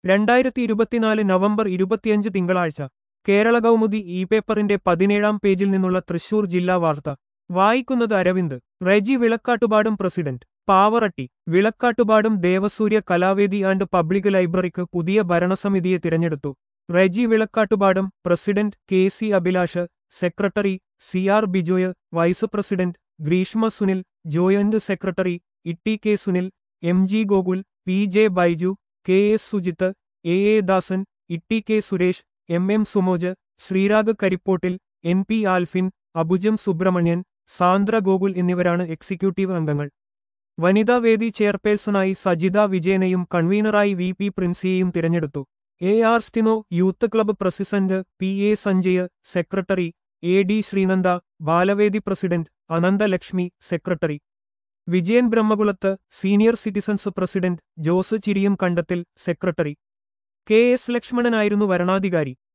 2024 November 25 തിങ്കളാഴ്ച Kerala Kaumudi E പേപ്പറിന്റെ 17-ാം പേജിൽ നിന്നുള്ള തൃശൂർ ജില്ലാ വാർത്ത വായിക്കുന്നത് അരവിന്ദ്. റെജി വിളക്കാട്ടുപാടും പ്രസിഡന്റ് പാവറട്ടി. വിളക്കാട്ടുപാടും ദേവസൂര്യ കലാവേദി ആൻഡ് പബ്ലിക് ലൈബ്രറിക്ക് പുതിയ ഭരണസമിതിയെ തിരഞ്ഞെടുത്തു. റെജി വിളക്കാട്ടുപാടും president K C Abhilash, secretary C R Bijoy, vice president Greeshma Sunil, joint secretary Itty K Sunil, M G Gokul, P J Baiju, K S Sujith, A A Dasan, Itty K Suresh, M M Sumoj, Sreerag Karippottil, N P Alphin, Abujam Subrahmanyan, Sandra Gokul എന്നിവരാണ് എക്സിക്യൂട്ടീവ് അംഗങ്ങൾ. വനിതാവേദി ചെയർപേഴ്സണായി സജിത വിജയനെയും കൺവീനറായി വി പി പ്രിൻസിയെയും തിരഞ്ഞെടുത്തു. A R Stino youth club president P A Sanjay, secretary A D Sreenanda, Balavedi president Ananthalakshmi, secretary Vijayan Brahmakulath, senior citizens president Jose ചിരിയും കണ്ടത്തിൽ, secretary K S ലക്ഷ്മണനായിരുന്നു വരണാധികാരി.